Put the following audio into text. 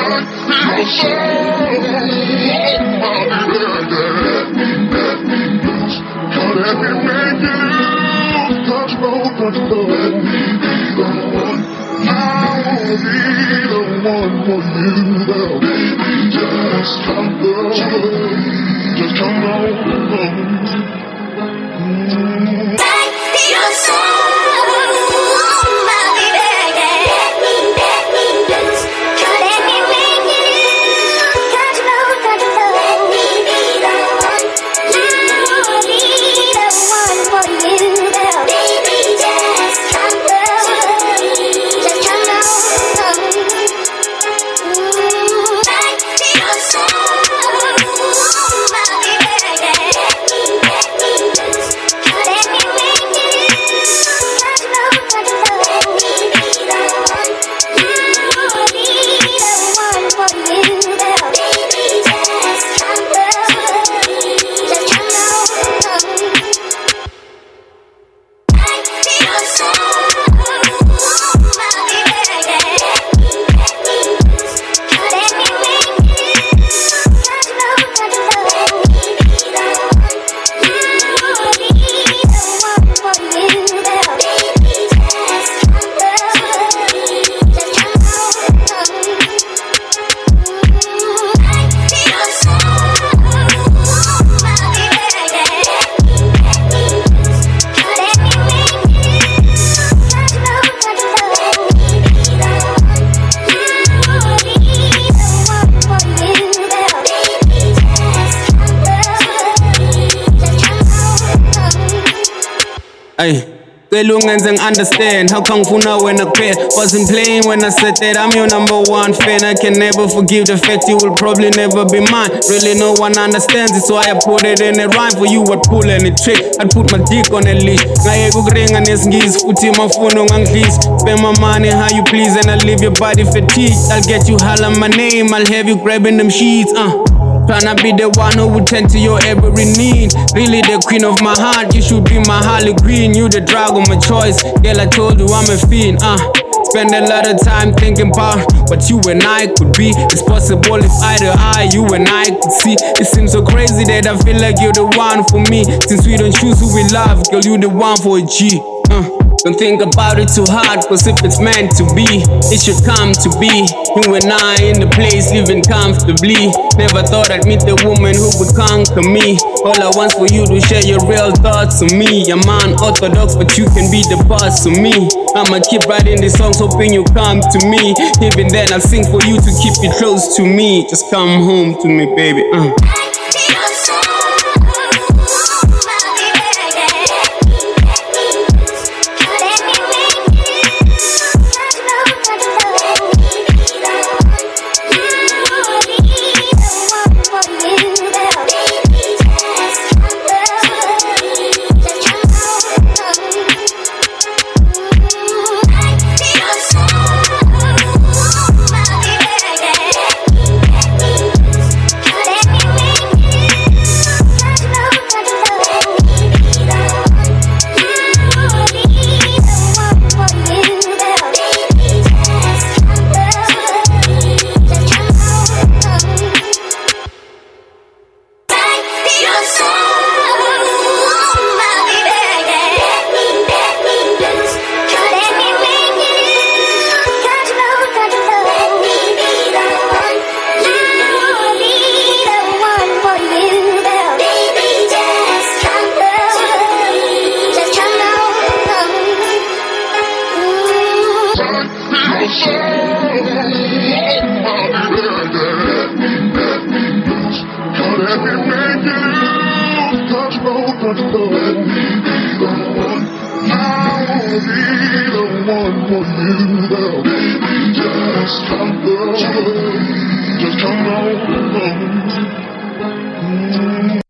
Lungens and understand how Kung Fu now when I quit. Wasn't playing when I said that I'm your number one fan. I can never forgive the fact you will probably never be mine. Really no one understands it, so I put it in a rhyme for you. I'd pull any trick, I'd put my dick on a leash. Ngaye kugringa nesingisi futhi mafuno ngangidlisi. Spend my money how you please and I'll leave your body fatigued. I'll get you holler my name, I'll have you grabbing them sheets. Tryna be the one who would tend to your every need. Really the queen of my heart, you should be my Harley Quinn. You the drag of my choice, girl I told you I'm a fiend. Spend a lot of time thinking about what you and I could be. It's possible if eye to eye you and I could see. It seems so crazy that I feel like you're the one for me. Since we don't choose who we love, girl you the one for a G. Don't think about it too hard, cause if it's meant to be, it should come to be. You and I in the place, living comfortably. Never thought I'd meet the woman who would conquer me. All I want for you to share your real thoughts to me. I'm unorthodox, but you can be the boss of me. I'ma keep writing these songs, hoping you come to me. Even then I'll sing for you to keep it close to me. Just come home to me, baby. Just come on.